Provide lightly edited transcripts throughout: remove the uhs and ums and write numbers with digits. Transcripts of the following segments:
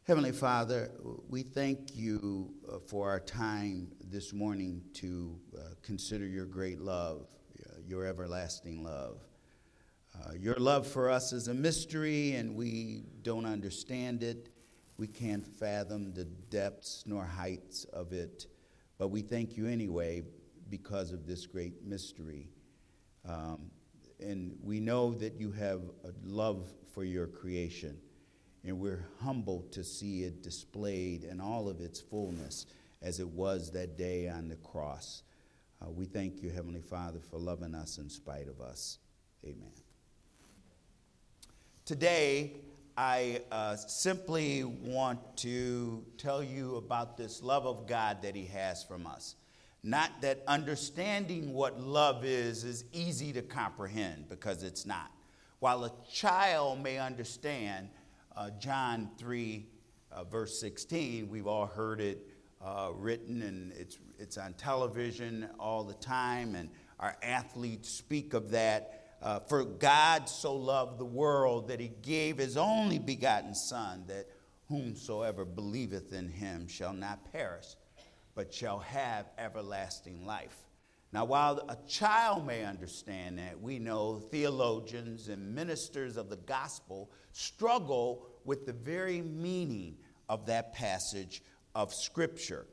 Heavenly Father, we thank you for our time this morning to consider your great love, your everlasting love. Your love for us is a mystery, and we don't understand it. We can't fathom the depths nor heights of it, but we thank you anyway because of this great mystery. And we know that you have a love for your creation, and we're humbled to see it displayed in all of its fullness as it was that day on the cross. We thank you, Heavenly Father, for loving us in spite of us. Amen. Today, I simply want to tell you about this love of God that he has from us. Not that understanding what love is easy to comprehend, because it's not. While a child may understand John 3, verse 16, we've all heard it written, and it's on television all the time, and our athletes speak of that. For God so loved the world that he gave his only begotten Son, that whomsoever believeth in him shall not perish, but shall have everlasting life. Now, while a child may understand that, we know theologians and ministers of the gospel struggle with the very meaning of that passage of Scripture.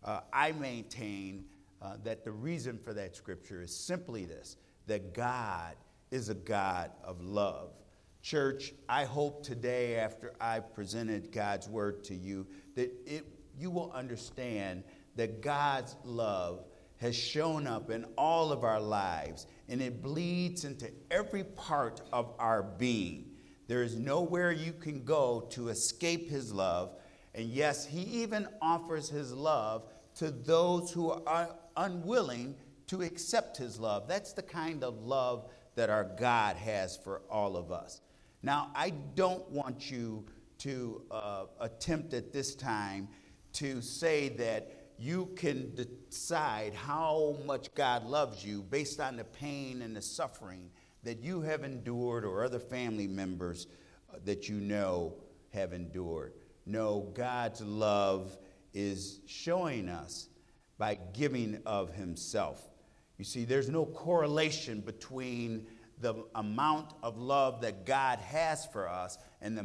I maintain that the reason for that Scripture is simply this, that God is a God of love. Church, I hope today, after I've presented God's word to you, that you will understand that God's love has shown up in all of our lives, and it bleeds into every part of our being. There is nowhere you can go to escape his love, and yes, he even offers his love to those who are unwilling to accept his love. That's the kind of love that our God has for all of us. Now, I don't want you to attempt at this time to say that you can decide how much God loves you based on the pain and the suffering that you have endured or other family members that you know have endured. No, God's love is showing us by giving of himself. You see, there's no correlation between the amount of love that God has for us and the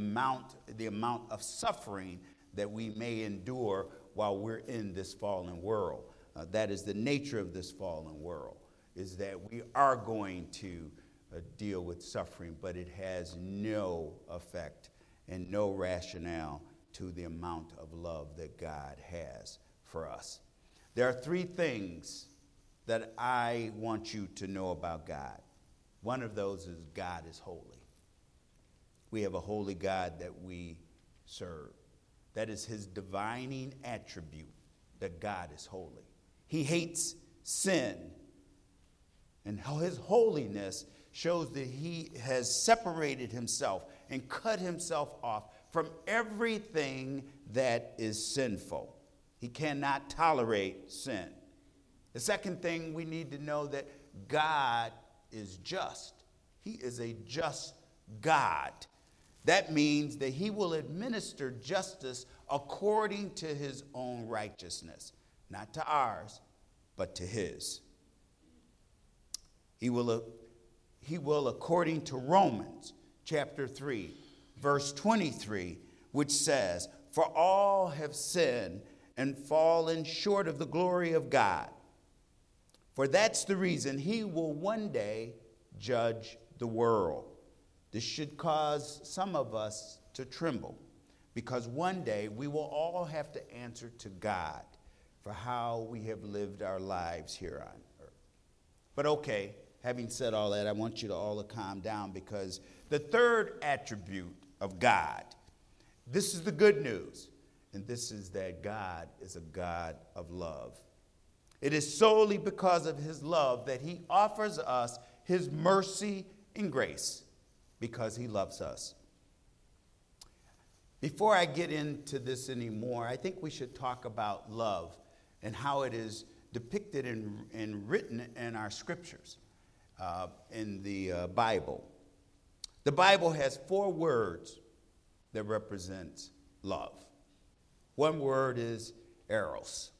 amount of suffering that we may endure while we're in this fallen world. That is the nature of this fallen world, is that we are going to deal with suffering, but it has no effect and no rationale to the amount of love that God has for us. There are three things that I want you to know about God. One of those is God is holy. We have a holy God that we serve. That is his divining attribute, that God is holy. He hates sin. And his holiness shows that he has separated himself and cut himself off from everything that is sinful. He cannot tolerate sin. The second thing we need to know, that God is just. He is a just God. That means that he will administer justice according to his own righteousness, not to ours, but to his. He will, according to Romans chapter 3, verse 23, which says, "For all have sinned and fallen short of the glory of God." For that's the reason he will one day judge the world. This should cause some of us to tremble, because one day we will all have to answer to God for how we have lived our lives here on earth. But okay, having said all that, I want you to all to calm down, because the third attribute of God, this is the good news, and this is that God is a God of love. It is solely because of his love that he offers us his mercy and grace, because he loves us. Before I get into this anymore, I think we should talk about love and how it is depicted and written in our scriptures, in the Bible. The Bible has 4 words that represent love. One word is eros,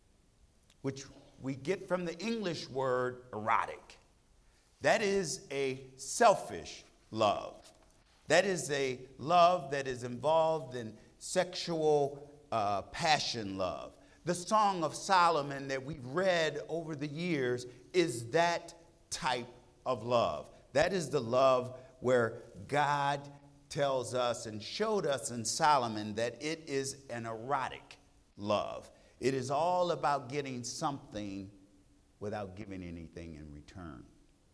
which we get from the English word erotic. That is a selfish love. That is a love that is involved in sexual passion love. The Song of Solomon that we've read over the years is that type of love. That is the love where God tells us and showed us in Solomon that it is an erotic love. It is all about getting something without giving anything in return.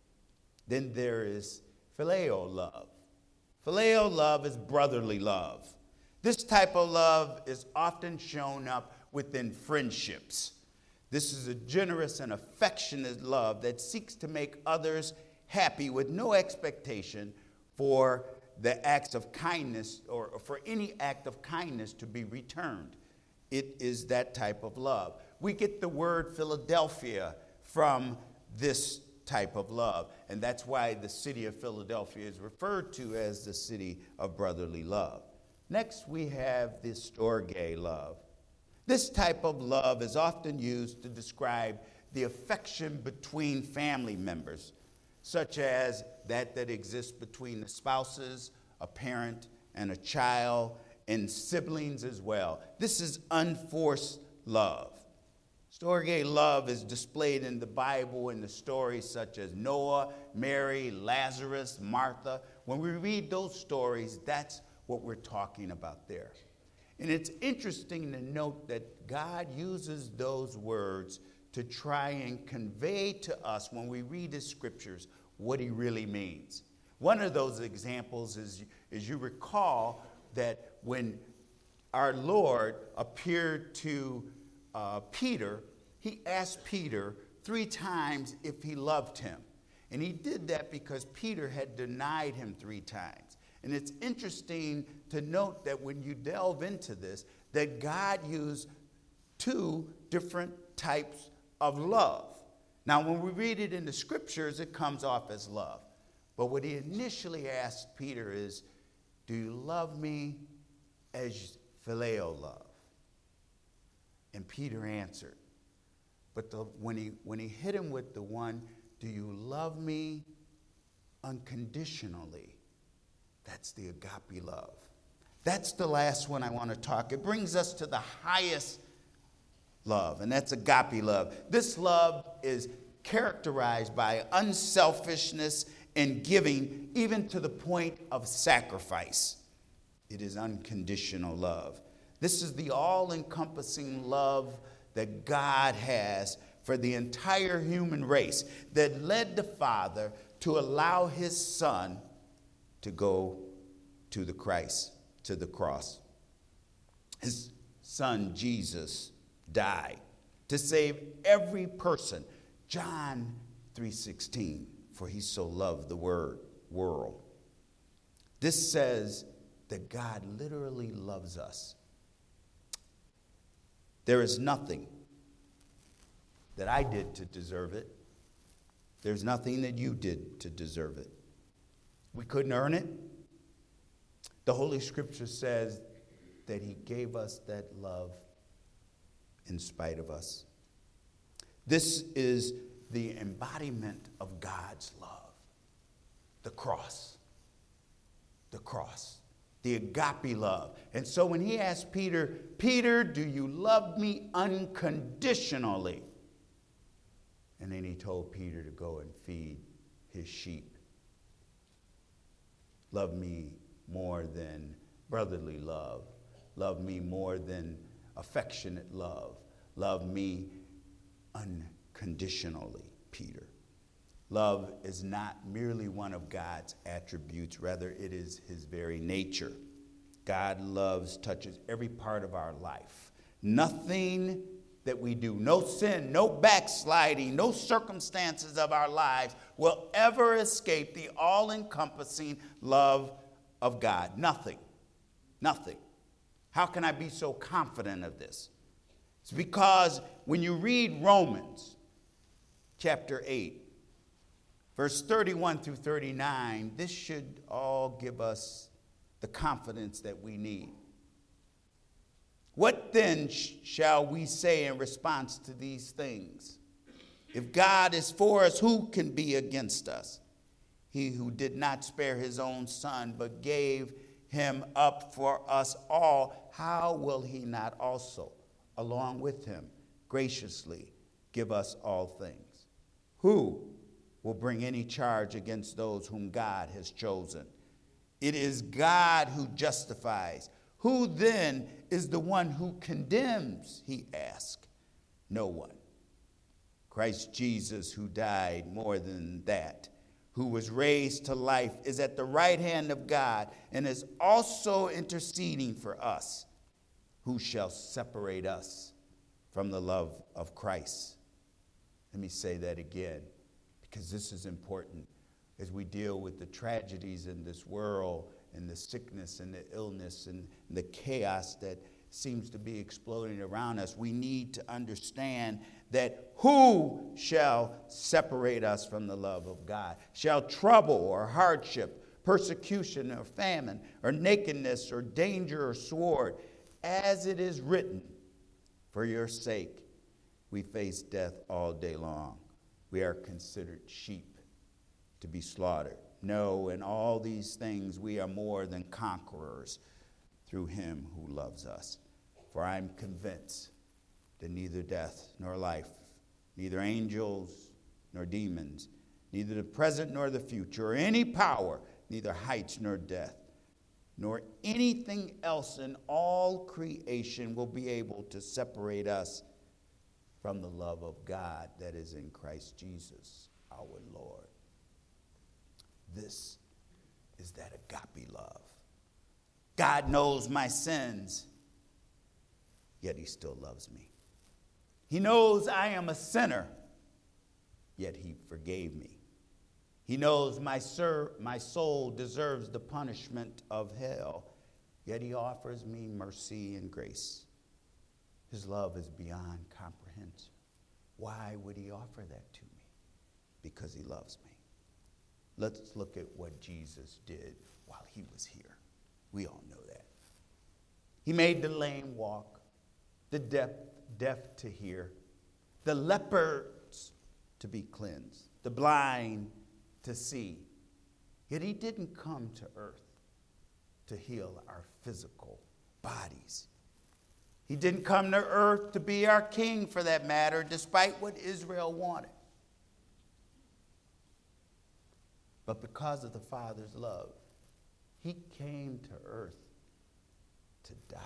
Then there is phileo love. Phileo love is brotherly love. This type of love is often shown up within friendships. This is a generous and affectionate love that seeks to make others happy with no expectation for the acts of kindness or for any act of kindness to be returned. It is that type of love. We get the word Philadelphia from this type of love, and that's why the city of Philadelphia is referred to as the city of brotherly love. Next, we have the storge love. This type of love is often used to describe the affection between family members, such as that exists between the spouses, a parent, and a child, and siblings as well. This is unforced love. Storge love is displayed in the Bible in the stories such as Noah, Mary, Lazarus, Martha. When we read those stories, that's what we're talking about there. And it's interesting to note that God uses those words to try and convey to us when we read the scriptures what he really means. One of those examples is you recall that when our Lord appeared to Peter, he asked Peter 3 times if he loved him. And he did that because Peter had denied him 3 times. And it's interesting to note that when you delve into this, that God used 2 different types of love. Now, when we read it in the scriptures, it comes off as love. But what he initially asked Peter is, do you love me as phileo love? And Peter answered. But when he hit him with the one, do you love me unconditionally? That's the agape love. That's the last one I want to talk. It brings us to the highest love, and that's agape love. This love is characterized by unselfishness and giving, even to the point of sacrifice. It is unconditional love. This is the all-encompassing love that God has for the entire human race that led the Father to allow his Son to go to the cross. His Son, Jesus, died to save every person. John 3:16, for he so loved the world. This says that God literally loves us. There is nothing that I did to deserve it. There's nothing that you did to deserve it. We couldn't earn it. The Holy Scripture says that he gave us that love in spite of us. This is the embodiment of God's love. The cross. The cross. The agape love. And so when he asked Peter, Peter, do you love me unconditionally? And then he told Peter to go and feed his sheep. Love me more than brotherly love. Love me more than affectionate love. Love me unconditionally, Peter. Love is not merely one of God's attributes. Rather, it is his very nature. God touches every part of our life. Nothing that we do, no sin, no backsliding, no circumstances of our lives will ever escape the all-encompassing love of God. Nothing. Nothing. How can I be so confident of this? It's because when you read Romans chapter 8, verse 31 through 39, this should all give us the confidence that we need. What then shall we say in response to these things? If God is for us, who can be against us? He who did not spare his own son, but gave him up for us all, how will he not also, along with him, graciously give us all things? Who will bring any charge against those whom God has chosen? It is God who justifies. Who then is the one who condemns, he asked. No one. Christ Jesus, who died, more than that, who was raised to life, is at the right hand of God and is also interceding for us. Who shall separate us from the love of Christ? Let me say that again, because this is important as we deal with the tragedies in this world and the sickness and the illness and the chaos that seems to be exploding around us. We need to understand that who shall separate us from the love of God? Shall trouble or hardship, persecution or famine, or nakedness or danger or sword? As it is written, for your sake we face death all day long. We are considered sheep to be slaughtered. No, in all these things we are more than conquerors through him who loves us. For I am convinced that neither death nor life, neither angels nor demons, neither the present nor the future, or any power, neither heights nor depth, nor anything else in all creation will be able to separate us from the love of God that is in Christ Jesus our Lord. This is that agape love. God knows my sins, yet he still loves me. He knows I am a sinner, yet he forgave me. He knows my soul deserves the punishment of hell, yet he offers me mercy and grace. His love is beyond comprehension. Why would he offer that to me? Because he loves me. Let's look at what Jesus did while he was here. We all know that. He made the lame walk, the deaf to hear, the lepers to be cleansed, the blind to see. Yet he didn't come to earth to heal our physical bodies. He didn't come to earth to be our king, for that matter, despite what Israel wanted. But because of the Father's love, he came to earth to die.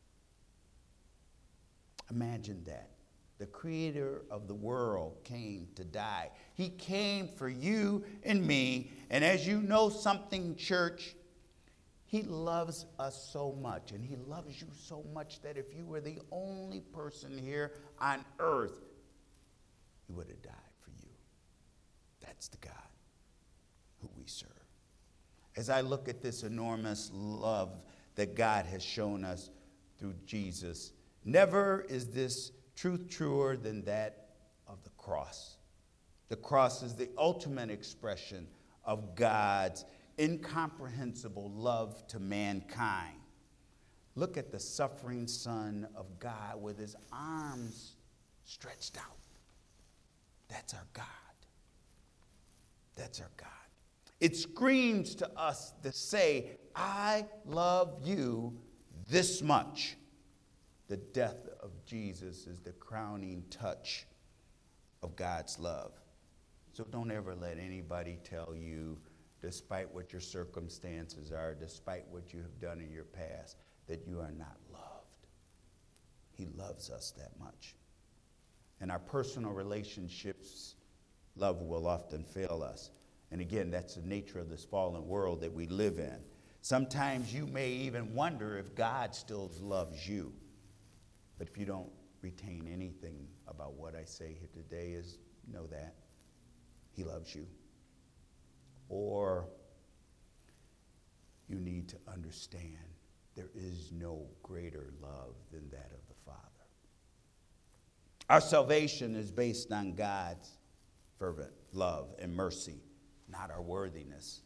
Imagine that. The creator of the world came to die. He came for you and me. And as you know something, church, he loves us so much. And he loves you so much that if you were the only person here on earth, he would have died for you. That's the God who we serve. As I look at this enormous love that God has shown us through Jesus, never is this truth truer than that of the cross. The cross is the ultimate expression of God's incomprehensible love to mankind. Look at the suffering Son of God with his arms stretched out. That's our God. That's our God. It screams to us to say, I love you this much. The death of Jesus is the crowning touch of God's love. So don't ever let anybody tell you, despite what your circumstances are, despite what you have done in your past, that you are not loved. He loves us that much. In our personal relationships, love will often fail us. And again, that's the nature of this fallen world that we live in. Sometimes you may even wonder if God still loves you. But if you don't retain anything about what I say here today, is know that he loves you. Or you need to understand there is no greater love than that of the Father. Our salvation is based on God's fervent love and mercy, not our worthiness.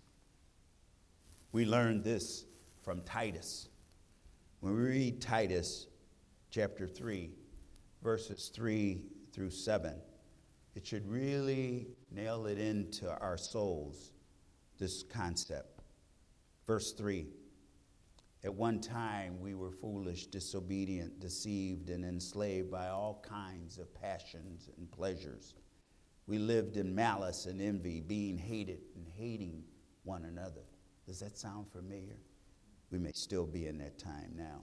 We learned this from Titus. When we read Titus chapter 3, verses 3 through 7. It should really nail it into our souls, this concept. Verse 3. At one time we were foolish, disobedient, deceived, and enslaved by all kinds of passions and pleasures. We lived in malice and envy, being hated and hating one another. Does that sound familiar? We may still be in that time now.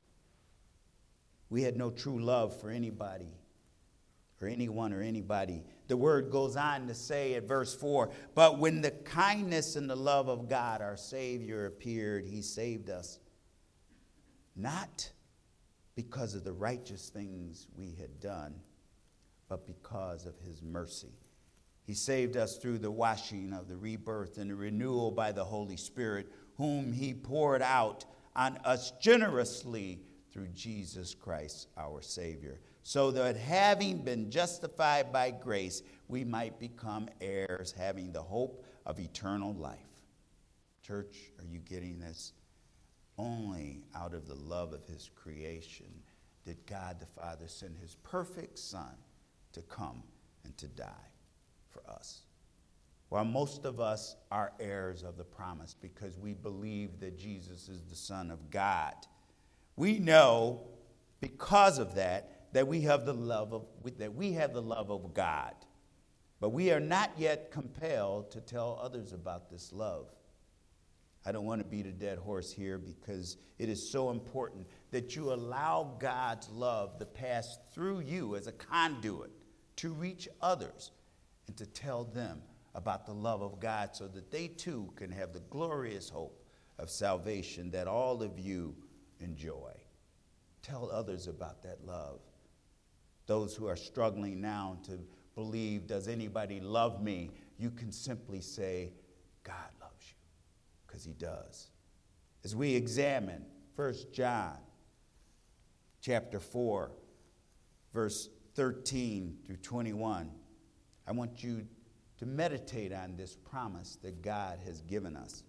We had no true love for anybody or anyone or anybody. The word goes on to say at verse 4, but when the kindness and the love of God, our Savior, appeared, he saved us, not because of the righteous things we had done, but because of his mercy. He saved us through the washing of the rebirth and the renewal by the Holy Spirit, whom he poured out on us generously through Jesus Christ, our Savior, so that having been justified by grace, we might become heirs, having the hope of eternal life. Church, are you getting this? Only out of the love of his creation did God the Father send his perfect Son to come and to die for us. While most of us are heirs of the promise because we believe that Jesus is the Son of God, we know because of that we have the love of God. But we are not yet compelled to tell others about this love. I don't want to beat a dead horse here because it is so important that you allow God's love to pass through you as a conduit to reach others and to tell them about the love of God so that they too can have the glorious hope of salvation that all of you enjoy. Tell others about that love. Those who are struggling now to believe, does anybody love me? You can simply say, God loves you, because he does. As we examine 1 John chapter 4, verse 13 through 21, I want you to meditate on this promise that God has given us.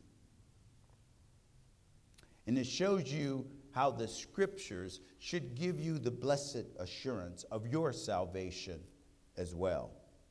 And it shows you how the scriptures should give you the blessed assurance of your salvation as well.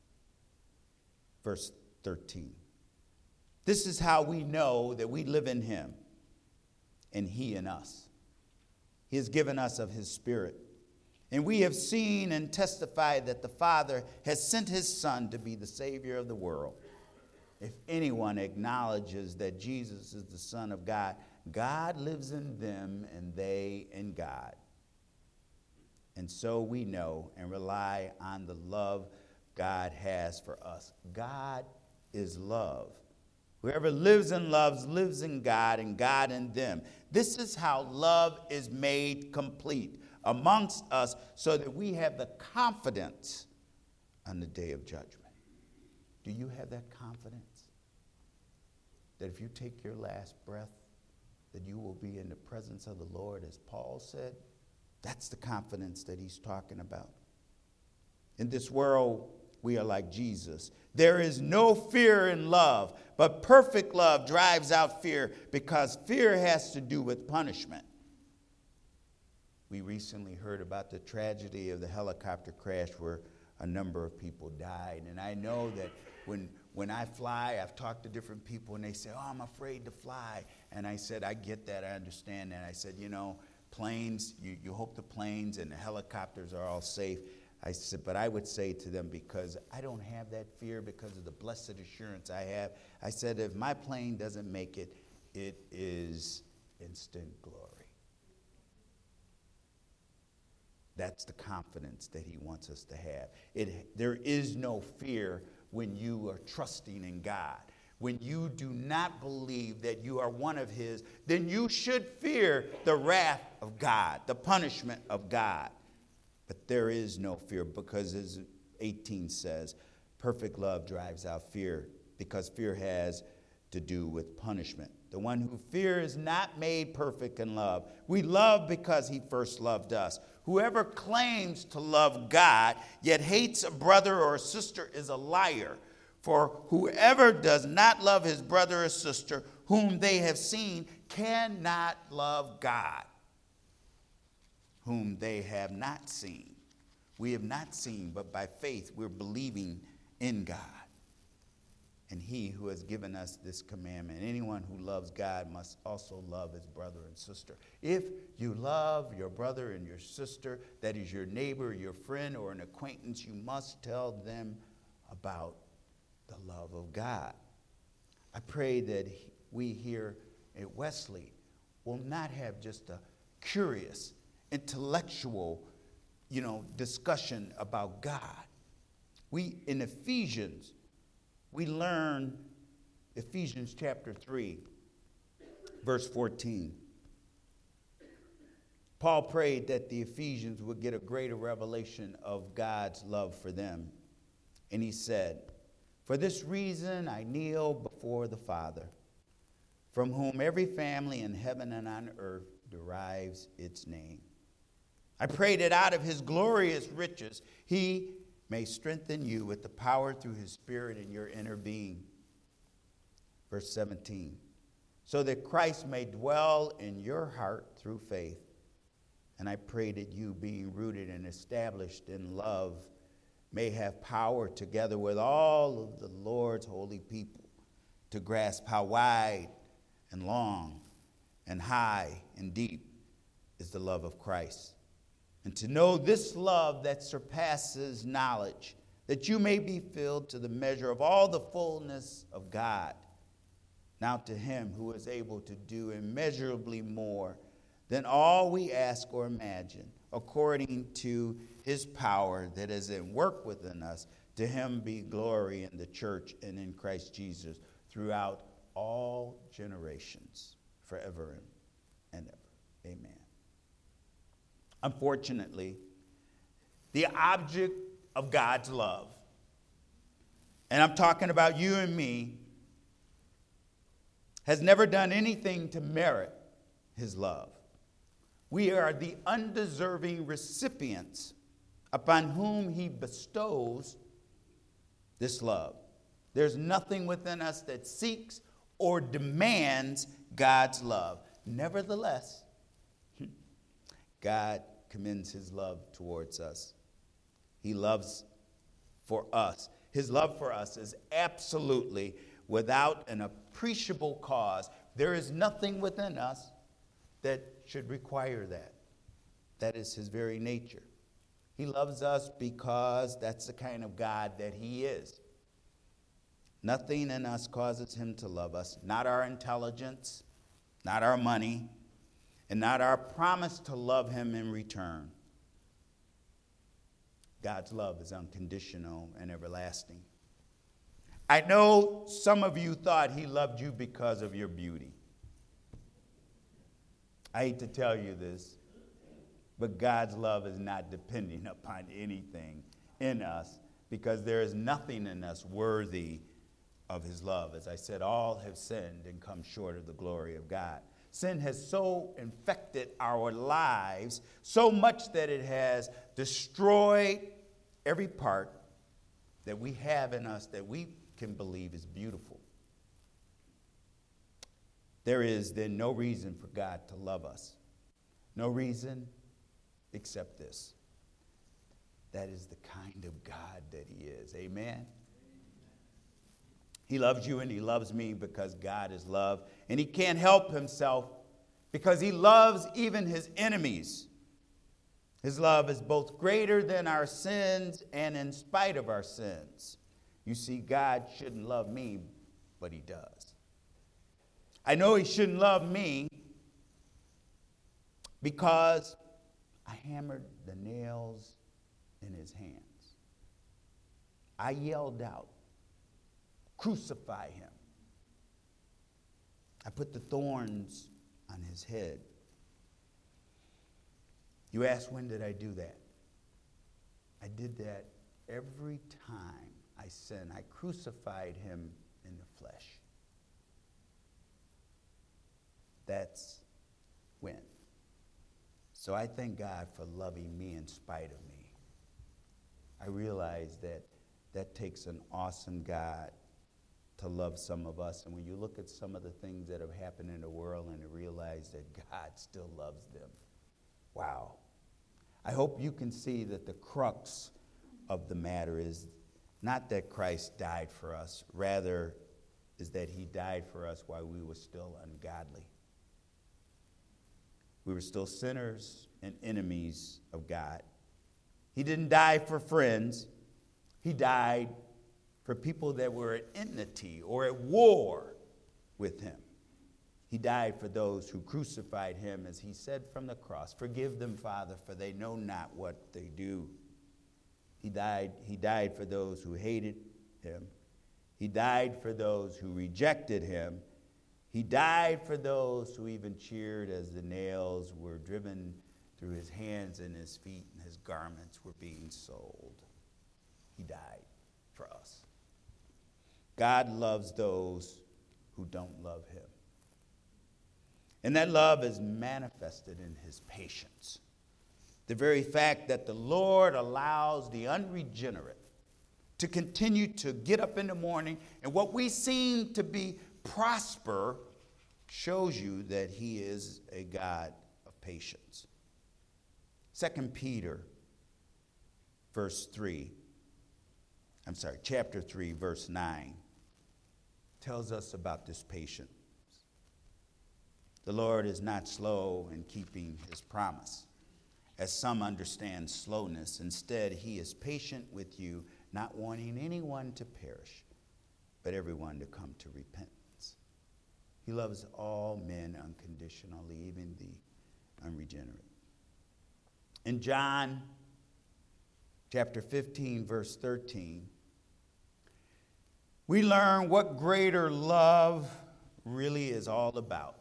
Verse 13. This is how we know that we live in him and he in us. He has given us of his Spirit. And we have seen and testified that the Father has sent his Son to be the Savior of the world. If anyone acknowledges that Jesus is the Son of God, God lives in them and they in God. And so we know and rely on the love God has for us. God is love. Whoever lives and loves lives in God and God in them. This is how love is made complete amongst us so that we have the confidence on the day of judgment. Do you have that confidence? That if you take your last breath, that you will be in the presence of the Lord, as Paul said? That's the confidence that he's talking about. In this world, we are like Jesus. There is no fear in love, but perfect love drives out fear because fear has to do with punishment. We recently heard about the tragedy of the helicopter crash where a number of people died. And I know that when I fly, I've talked to different people and they say, oh, I'm afraid to fly. And I said, I get that, I understand that. I said, planes, you hope the planes and the helicopters are all safe. I said, but I would say to them, because I don't have that fear because of the blessed assurance I have. I said, if my plane doesn't make it, it is instant glory. That's the confidence that he wants us to have. There is no fear when you are trusting in God. When you do not believe that you are one of his, then you should fear the wrath of God, the punishment of God. But there is no fear because, as 18 says, perfect love drives out fear because fear has to do with punishment. The one who fears is not made perfect in love. We love because he first loved us. Whoever claims to love God yet hates a brother or a sister is a liar. For whoever does not love his brother or sister whom they have seen cannot love God, whom they have not seen. We have not seen, but by faith we're believing in God. And he who has given us this commandment, anyone who loves God must also love his brother and sister. If you love your brother and your sister, that is your neighbor, your friend, or an acquaintance, you must tell them about the love of God. I pray that we here at Wesley will not have just a curious, intellectual, discussion about God. We, in Ephesians, we learn Ephesians chapter 3, verse 14. Paul prayed that the Ephesians would get a greater revelation of God's love for them. And he said, "For this reason I kneel before the Father, from whom every family in heaven and on earth derives its name. I pray that out of his glorious riches he may strengthen you with the power through his Spirit in your inner being." Verse 17. "So that Christ may dwell in your heart through faith. And I pray that you, being rooted and established in love, may have power together with all of the Lord's holy people to grasp how wide and long and high and deep is the love of Christ. And to know this love that surpasses knowledge, that you may be filled to the measure of all the fullness of God. Now to him who is able to do immeasurably more than all we ask or imagine, according to his power that is at work within us, to him be glory in the church and in Christ Jesus throughout all generations, forever and ever. Amen." Unfortunately, the object of God's love, and I'm talking about you and me, has never done anything to merit his love. We are the undeserving recipients upon whom he bestows this love. There's nothing within us that seeks or demands God's love. Nevertheless, God commends his love towards us. He loves for us. His love for us is absolutely without an appreciable cause. There is nothing within us that should require that. That is his very nature. He loves us because that's the kind of God that he is. Nothing in us causes him to love us, not our intelligence, not our money, and not our promise to love him in return. God's love is unconditional and everlasting. I know some of you thought he loved you because of your beauty. I hate to tell you this, but God's love is not depending upon anything in us, because there is nothing in us worthy of his love. As I said, all have sinned and come short of the glory of God. Sin has so infected our lives, so much that it has destroyed every part that we have in us that we can believe is beautiful. There is then no reason for God to love us. No reason except this. That is the kind of God that he is. Amen? He loves you and he loves me because God is love. And he can't help himself because he loves even his enemies. His love is both greater than our sins and in spite of our sins. You see, God shouldn't love me, but he does. I know he shouldn't love me because I hammered the nails in his hands. I yelled out, "Crucify him." I put the thorns on his head. You ask, when did I do that? I did that every time I sinned. I crucified him in the flesh. That's when. So I thank God for loving me in spite of me. I realize that that takes an awesome God to love some of us. And when you look at some of the things that have happened in the world and realize that God still loves them, wow, I hope you can see that the crux of the matter is not that Christ died for us, rather is that he died for us while we were still ungodly. We were still sinners and enemies of God. He didn't die for friends. He died for people that were at enmity or at war with him. He died for those who crucified him, as he said from the cross, "Forgive them, Father, for they know not what they do." He died for those who hated him. He died for those who rejected him. He died for those who even cheered as the nails were driven through his hands and his feet and his garments were being sold. He died for us. God loves those who don't love him. And that love is manifested in his patience. The very fact that the Lord allows the unregenerate to continue to get up in the morning and what we seem to be prosper shows you that he is a God of patience. 2 Peter chapter 3, verse 9 tells us about this patience. The Lord is not slow in keeping his promise, as some understand slowness. Instead, he is patient with you, not wanting anyone to perish, but everyone to come to repentance. He loves all men unconditionally, even the unregenerate. In John chapter 15, verse 13, we learn what greater love really is all about.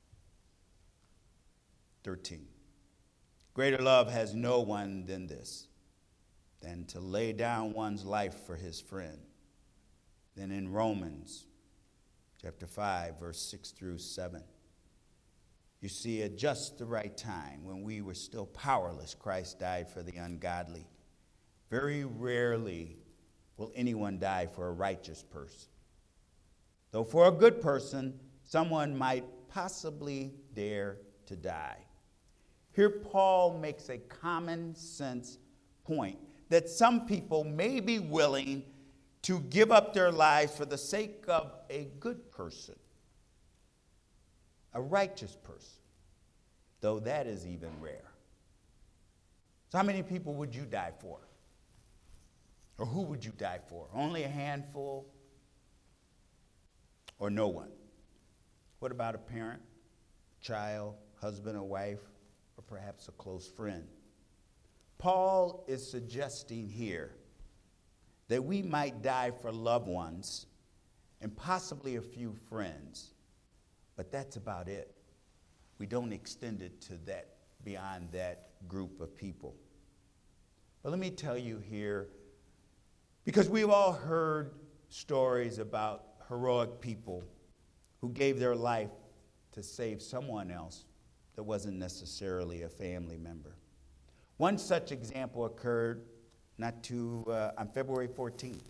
13. Greater love has no one than this, than to lay down one's life for his friend. Then in Romans chapter 5, verse 6 through 7, you see, at just the right time, when we were still powerless, Christ died for the ungodly. Very rarely will anyone die for a righteous person. Though for a good person, someone might possibly dare to die. Here Paul makes a common sense point that some people may be willing to give up their lives for the sake of a good person, a righteous person, though that is even rare. So how many people would you die for? Or who would you die for? Only a handful? Or no one? What about a parent, child, husband or wife, or perhaps a close friend? Paul is suggesting here that we might die for loved ones and possibly a few friends, but that's about it. We don't extend it to that, beyond that group of people. But let me tell you here, because we've all heard stories about heroic people who gave their life to save someone else that wasn't necessarily a family member. One such example occurred on February 14th,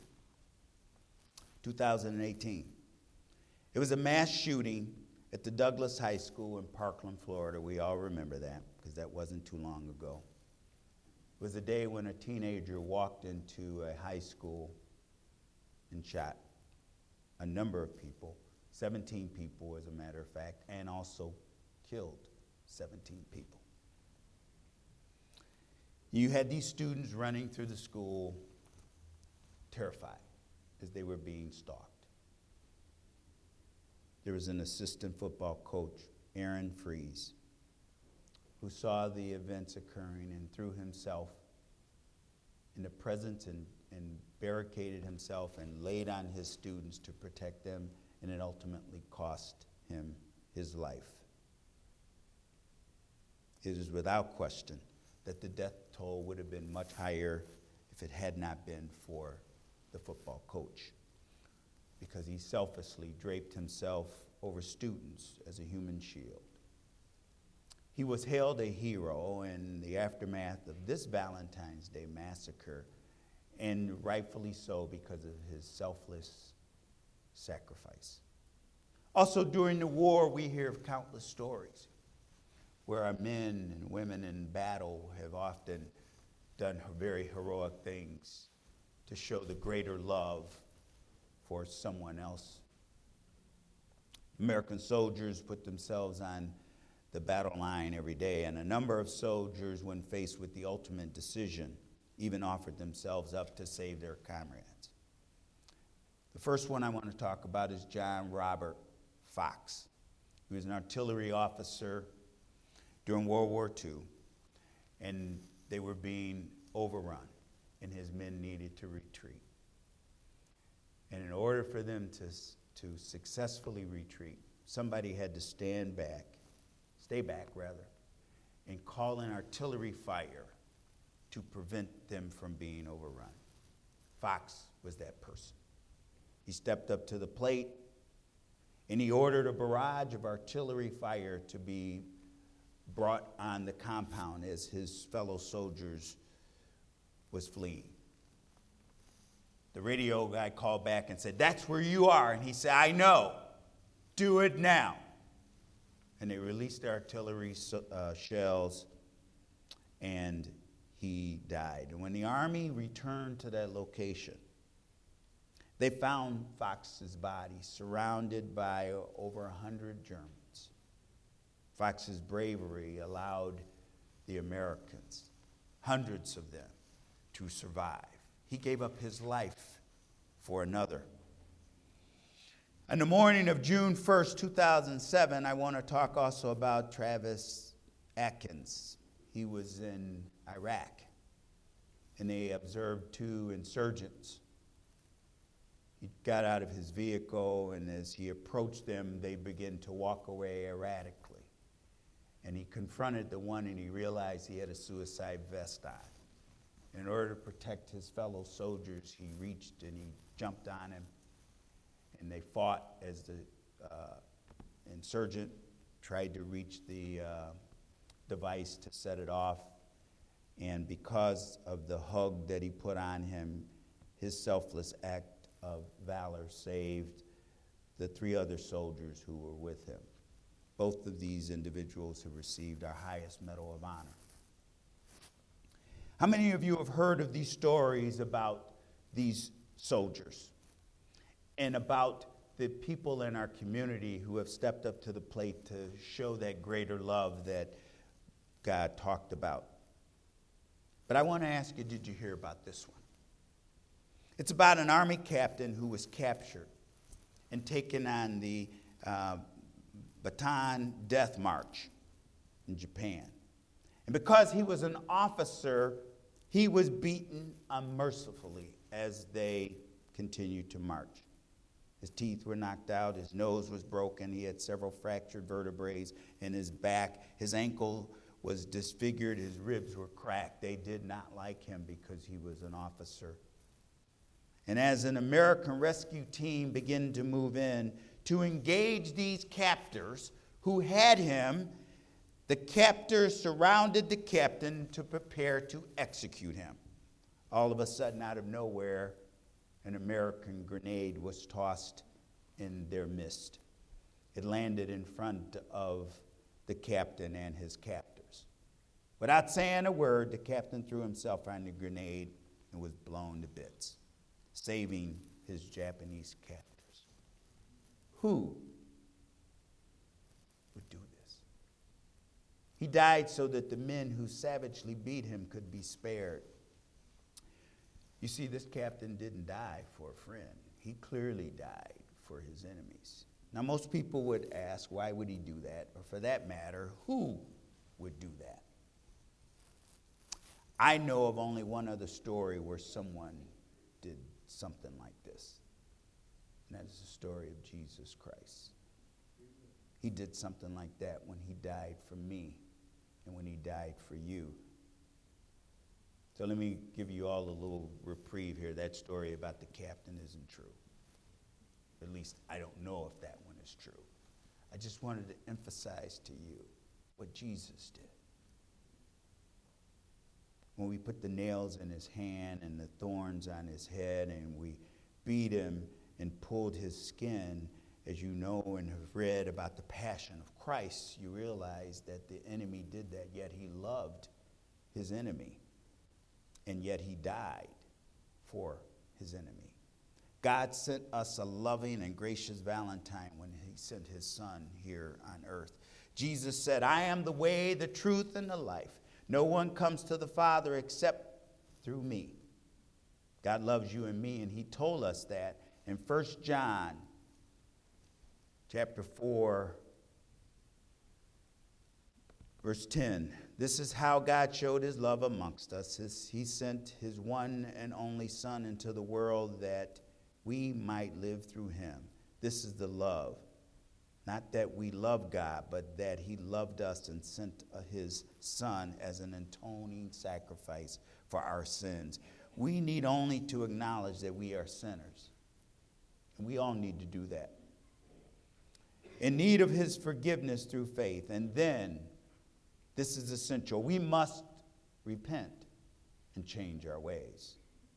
2018. It was a mass shooting at the Douglas High School in Parkland, Florida. We all remember that because that wasn't too long ago. It was a day when a teenager walked into a high school and shot a number of people, 17 people as a matter of fact, and also killed 17 people. You had these students running through the school, terrified as they were being stalked. There was an assistant football coach, Aaron Freeze, who saw the events occurring and threw himself in the presence and barricaded himself and laid on his students to protect them, and it ultimately cost him his life. It is without question that the death toll would have been much higher if it had not been for the football coach, because he selflessly draped himself over students as a human shield. He was hailed a hero in the aftermath of this Valentine's Day massacre, and rightfully so because of his selfless sacrifice. Also, during the war, we hear of countless stories where our men and women in battle have often done very heroic things to show the greater love for someone else. American soldiers put themselves on the battle line every day, and a number of soldiers, when faced with the ultimate decision, even offered themselves up to save their comrades. The first one I want to talk about is John Robert Fox. He was an artillery officer during World War II, and they were being overrun, and his men needed to retreat. And in order for them to successfully retreat, somebody had to stay back, and call in artillery fire to prevent them from being overrun. Fox was that person. He stepped up to the plate, and he ordered a barrage of artillery fire to be brought on the compound as his fellow soldiers was fleeing. The radio guy called back and said, "That's where you are." And he said, "I know. Do it now." And they released the artillery shells, and he died. And when the army returned to that location, they found Fox's body surrounded by over 100 Germans. Fox's bravery allowed the Americans, hundreds of them, to survive. He gave up his life for another. On the morning of June 1st, 2007, I want to talk also about Travis Atkins. He was in Iraq, and they observed 2 insurgents. He got out of his vehicle, and as he approached them, they began to walk away erratically. And he confronted the one, and he realized he had a suicide vest on. In order to protect his fellow soldiers, he reached and he jumped on him, and they fought as the insurgent tried to reach the device to set it off. And because of the hug that he put on him, his selfless act of valor saved the 3 other soldiers who were with him. Both of these individuals have received our highest Medal of Honor. How many of you have heard of these stories about these soldiers and about the people in our community who have stepped up to the plate to show that greater love that God talked about? But I want to ask you, did you hear about this one? It's about an army captain who was captured and taken on the Bataan Death March in Japan. And because he was an officer, he was beaten unmercifully as they continued to march. His teeth were knocked out, his nose was broken, he had several fractured vertebrae in his back, his ankle was disfigured, his ribs were cracked. They did not like him because he was an officer. And as an American rescue team began to move in to engage these captors who had him, the captors surrounded the captain to prepare to execute him. All of a sudden, out of nowhere, an American grenade was tossed in their midst. It landed in front of the captain and his captors. Without saying a word, the captain threw himself on the grenade and was blown to bits, saving his Japanese captors. Who would do this? He died so that the men who savagely beat him could be spared. You see, this captain didn't die for a friend. He clearly died for his enemies. Now, most people would ask, why would he do that? Or for that matter, who would do that? I know of only one other story where someone did something like this. And that is the story of Jesus Christ. He did something like that when he died for me and when he died for you. So let me give you all a little reprieve here. That story about the captain isn't true. At least I don't know if that one is true. I just wanted to emphasize to you what Jesus did. When we put the nails in his hand and the thorns on his head and we beat him and pulled his skin as you know and have read about the passion of Christ, you realize that the enemy did that, yet he loved his enemy, and yet he died for his enemy. God sent us a loving and gracious Valentine when he sent his son here on earth. Jesus said, I am the way, the truth, and the life. No one comes to the Father except through me. God loves you and me, and he told us that in 1 John chapter 4, verse 10. This is how God showed his love amongst us. He sent his one and only Son into the world that we might live through him. This is the love. Not that we love God, but that he loved us and sent his Son as an atoning sacrifice for our sins. We need only to acknowledge that we are sinners. And we all need to do that. In need of his forgiveness through faith. And then, this is essential, we must repent and change our ways.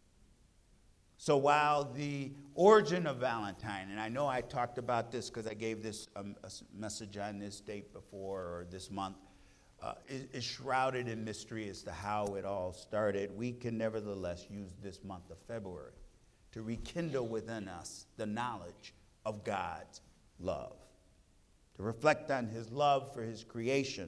So while the origin of Valentine, and I know I talked about this because I gave this a message on this date before, or this month, is shrouded in mystery as to how it all started, we can nevertheless use this month of February to rekindle within us the knowledge of God's love, to reflect on his love for his creation.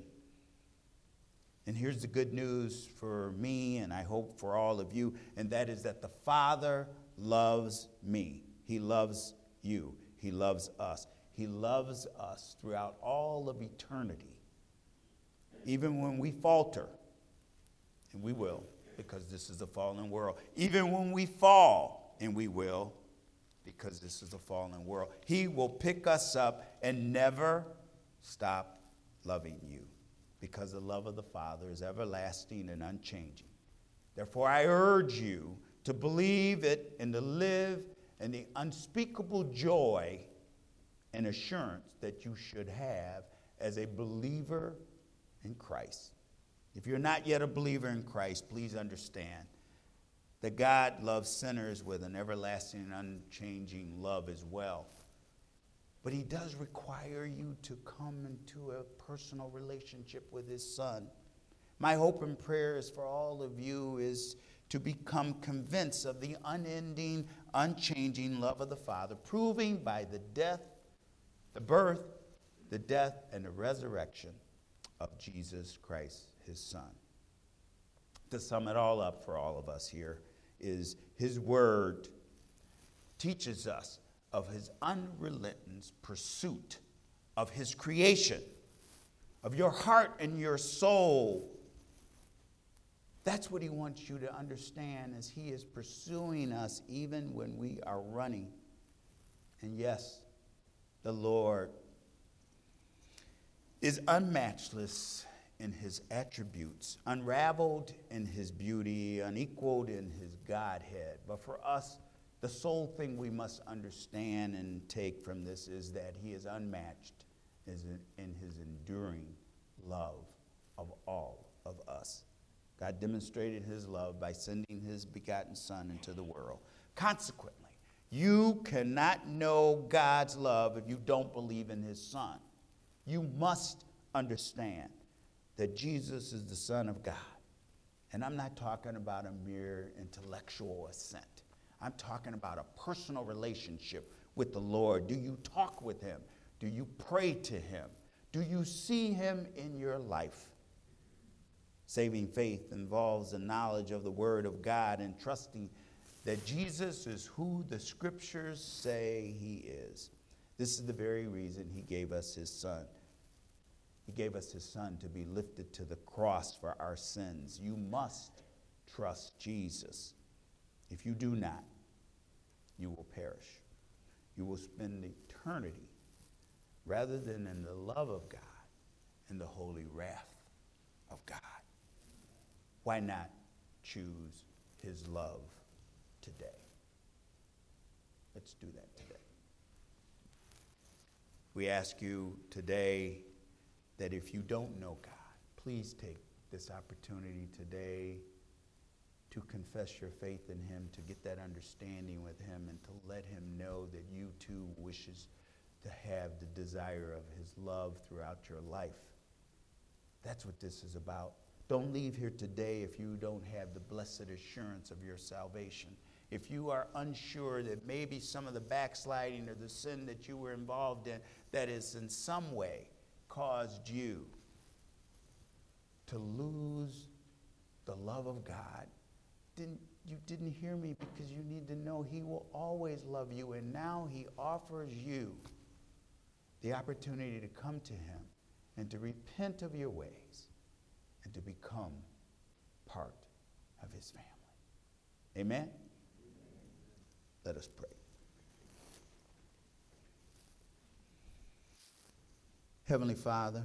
And here's the good news for me, and I hope for all of you, and that is that the Father loves me. He loves you. He loves us. He loves us throughout all of eternity. Even when we falter, and we will, because this is a fallen world. Even when we fall, and we will, because this is a fallen world. He will pick us up and never stop loving you, because the love of the Father is everlasting and unchanging. Therefore, I urge you to believe it and to live in the unspeakable joy and assurance that you should have as a believer in Christ. If you're not yet a believer in Christ, please understand that God loves sinners with an everlasting and unchanging love as well. But he does require you to come into a personal relationship with his Son. My hope and prayer is for all of you is to become convinced of the unending, unchanging love of the Father, proving by the death, the birth, the death, and the resurrection of Jesus Christ, his Son. To sum it all up for all of us here is his word teaches us of his unrelenting pursuit of his creation, of your heart and your soul. That's what he wants you to understand as he is pursuing us even when we are running. And yes, the Lord is unmatchless in his attributes, unraveled in his beauty, unequaled in his Godhead. But for us, the sole thing we must understand and take from this is that he is unmatched in his enduring love of all of us. God demonstrated his love by sending his begotten Son into the world. Consequently, you cannot know God's love if you don't believe in his Son. You must understand that Jesus is the Son of God. And I'm not talking about a mere intellectual assent. I'm talking about a personal relationship with the Lord. Do you talk with him? Do you pray to him? Do you see him in your life? Saving faith involves the knowledge of the Word of God and trusting that Jesus is who the Scriptures say he is. This is the very reason he gave us his Son. He gave us his Son to be lifted to the cross for our sins. You must trust Jesus. If you do not, you will perish. You will spend eternity, rather than in the love of God, in the holy wrath of God. Why not choose his love today? Let's do that today. We ask you today that if you don't know God, please take this opportunity today to confess your faith in him, to get that understanding with him, and to let him know that you too wishes to have the desire of his love throughout your life. That's what this is about. Don't leave here today if you don't have the blessed assurance of your salvation. If you are unsure that maybe some of the backsliding or the sin that you were involved in that has in some way caused you to lose the love of God, you didn't hear me, because you need to know he will always love you, and now he offers you the opportunity to come to him and to repent of your ways and to become part of his family. Amen? Let us pray. Heavenly Father,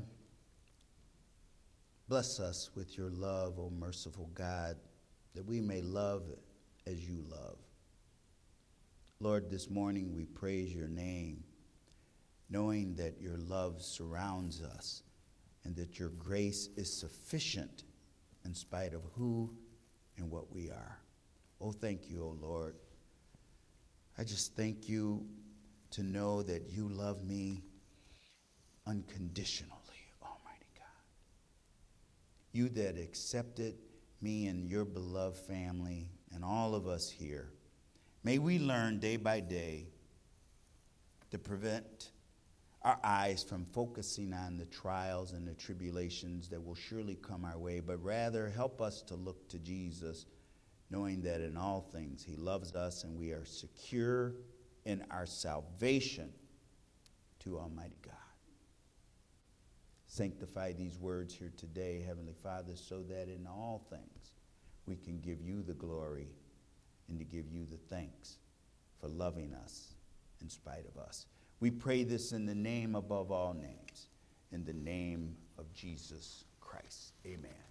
bless us with your love, O merciful God, that we may love as you love. Lord, this morning we praise your name, knowing that your love surrounds us and that your grace is sufficient in spite of who and what we are. Oh, thank you, O Lord. I just thank you to know that you love me unconditionally, Almighty God. You that accepted me and your beloved family and all of us here. May we learn day by day to prevent our eyes from focusing on the trials and the tribulations that will surely come our way, but rather help us to look to Jesus, knowing that in all things he loves us and we are secure in our salvation to Almighty God. Sanctify these words here today, Heavenly Father, so that in all things we can give you the glory and to give you the thanks for loving us in spite of us. We pray this in the name above all names, in the name of Jesus Christ. Amen.